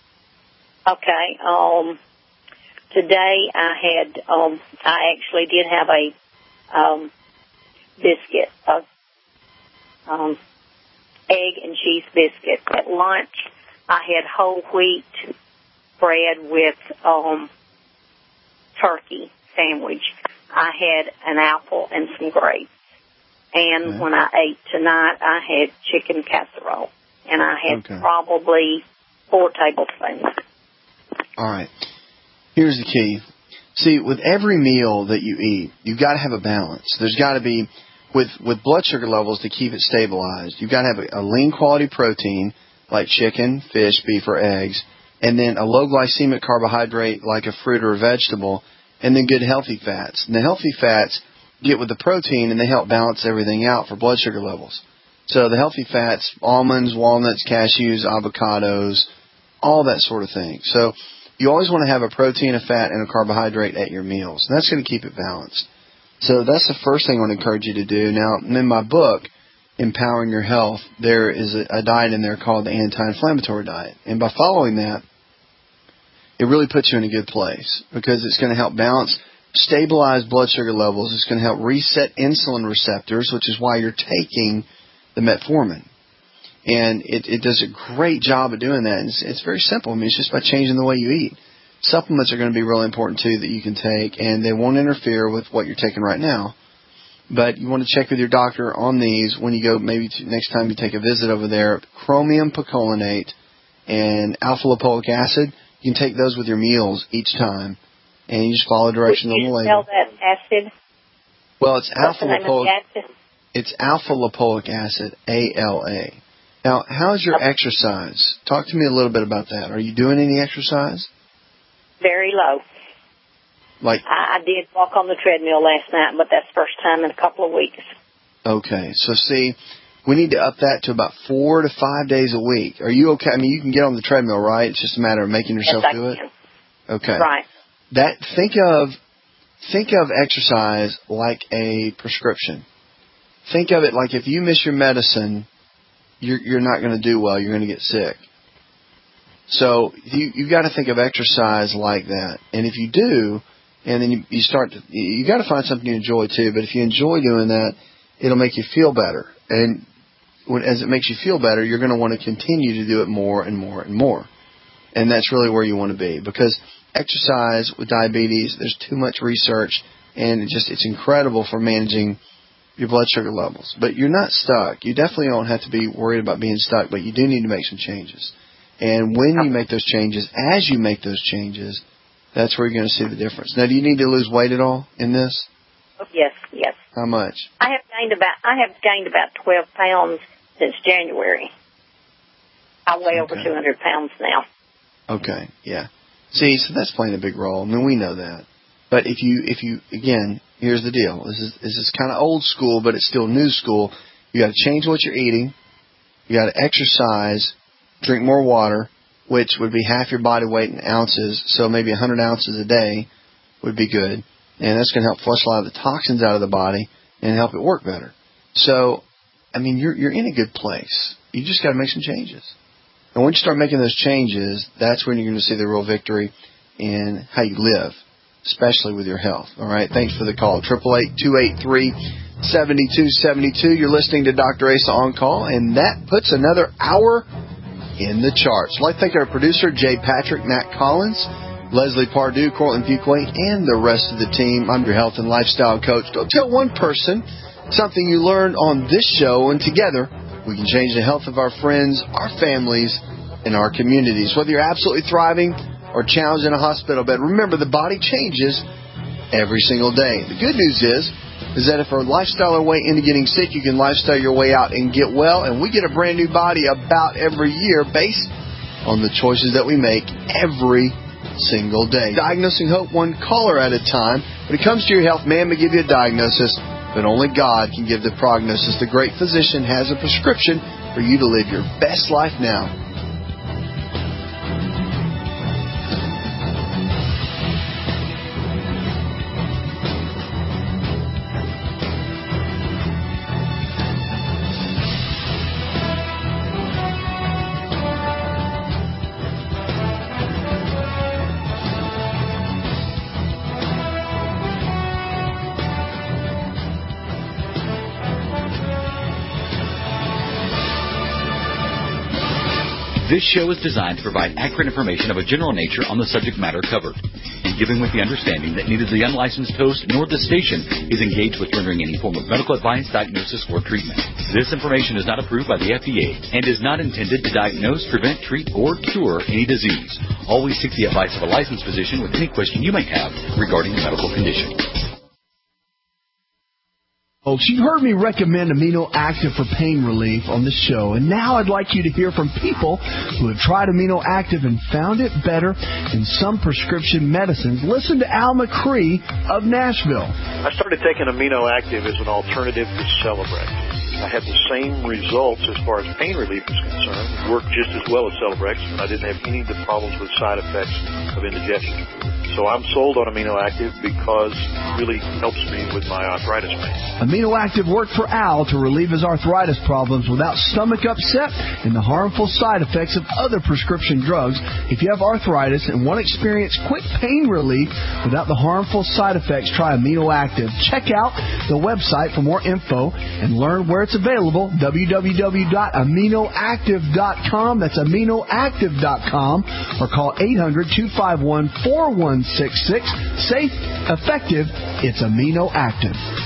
Okay, um, today I had, um, I actually did have a um, biscuit, a um, egg and cheese biscuit. At lunch, I had whole wheat bread with um, turkey sandwich. I had an apple and some grapes. And okay. when I ate tonight, I had chicken casserole. And I had okay. probably four tablespoons. All right. Here's the key. See, with every meal that you eat, you've got to have a balance. There's got to be, with, with blood sugar levels to keep it stabilized, you've got to have a, a lean quality protein like chicken, fish, beef, or eggs, and then a low glycemic carbohydrate like a fruit or a vegetable, and then good healthy fats. And the healthy fats get with the protein, and they help balance everything out for blood sugar levels. So the healthy fats, almonds, walnuts, cashews, avocados, all that sort of thing. So you always want to have a protein, a fat, and a carbohydrate at your meals. And that's going to keep it balanced. So that's the first thing I want to encourage you to do. Now, in my book, Empowering Your Health, there is a, a diet in there called the anti-inflammatory diet. And by following that, it really puts you in a good place, because it's going to help balance, stabilize blood sugar levels. It's going to help reset insulin receptors, which is why you're taking the metformin. And it, it does a great job of doing that. It's, it's very simple. I mean, it's just by changing the way you eat. Supplements are going to be really important, too, that you can take, and they won't interfere with what you're taking right now. But you want to check with your doctor on these when you go, maybe to, next time you take a visit over there. Chromium picolinate and alpha-lipoic acid, you can take those with your meals each time, and you just follow directions on the label. Would you spell that acid? Well, it's What's alpha-lipoic. acid? It's alpha-lipoic acid, A L A. Now, how's your okay. exercise? Talk to me a little bit about that. Are you doing any exercise? Very low. Like I, I did walk on the treadmill last night, but that's the first time in a couple of weeks. Okay, so see, we need to up that to about four to five days a week. Are you okay? I mean, you can get on the treadmill, right? It's just a matter of making yourself yes, do I it. Can. Okay. Right. That think of think of exercise like a prescription. Think of it like if you miss your medicine, you're you're not going to do well. You're going to get sick. So you you've got to think of exercise like that. And if you do, and then you, you start to, you got to find something you enjoy too. But if you enjoy doing that, it'll make you feel better. And when, as it makes you feel better, you're going to want to continue to do it more and more and more. And that's really where you want to be, because exercise with diabetes, there's too much research, and it just it's incredible for managing your blood sugar levels. But you're not stuck. You definitely don't have to be worried about being stuck, but you do need to make some changes. And when you make those changes, as you make those changes, that's where you're going to see the difference. Now, do you need to lose weight at all in this? Yes, yes. How much? I have gained about I have gained about twelve pounds since January. I weigh okay. over two hundred pounds now. Okay, yeah. See, so that's playing a big role. I mean, we know that. But if you, if you, again, here's the deal. This is, this is kind of old school, but it's still new school. You got to change what you're eating. You got to exercise, drink more water, which would be half your body weight in ounces. So maybe one hundred ounces a day would be good. And that's going to help flush a lot of the toxins out of the body and help it work better. So, I mean, you're, you're in a good place. You just got to make some changes. And once you start making those changes, that's when you're going to see the real victory in how you live, especially with your health. All right. Thanks for the call. eight eight eight, two eight three, seven two seven two. You're listening to Doctor Asa On Call, and that puts another hour in the charts. I'd like to thank our producer, Jay Patrick, Matt Collins, Leslie Pardue, Cortland Fuquay, and the rest of the team. I'm your health and lifestyle coach. Don't tell one person something you learned on this show, and together we can change the health of our friends, our families, and our communities. Whether you're absolutely thriving or challenged in a hospital bed, remember the body changes every single day. The good news is, is that if our lifestyle our way into getting sick, you can lifestyle your way out and get well. And we get a brand new body about every year based on the choices that we make every single day. Diagnosing hope one caller at a time. When it comes to your health, man may give you a diagnosis, but only God can give the prognosis. The great physician has a prescription for you to live your best life now. This show is designed to provide accurate information of a general nature on the subject matter covered, and given with the understanding that neither the unlicensed host nor the station is engaged with rendering any form of medical advice, diagnosis, or treatment. This information is not approved by the F D A and is not intended to diagnose, prevent, treat, or cure any disease. Always seek the advice of a licensed physician with any question you may have regarding a medical condition. Folks, you heard me recommend Amino Active for pain relief on the show, and now I'd like you to hear from people who have tried Amino Active and found it better than some prescription medicines. Listen to Al McCree of Nashville. I started taking Amino Active as an alternative to Celebrex. I had the same results as far as pain relief is concerned. It worked just as well as Celebrex, and I didn't have any of the problems with side effects of indigestion. So I'm sold on Amino Active because it really helps me with my arthritis pain. Amino Active worked for Al to relieve his arthritis problems without stomach upset and the harmful side effects of other prescription drugs. If you have arthritis and want to experience quick pain relief without the harmful side effects, try Amino Active. Check out the website for more info and learn where it's available, w w w dot amino active dot com. That's amino active dot com, or call eight hundred, two five one, four one six six. Safe, effective, it's Amino Active.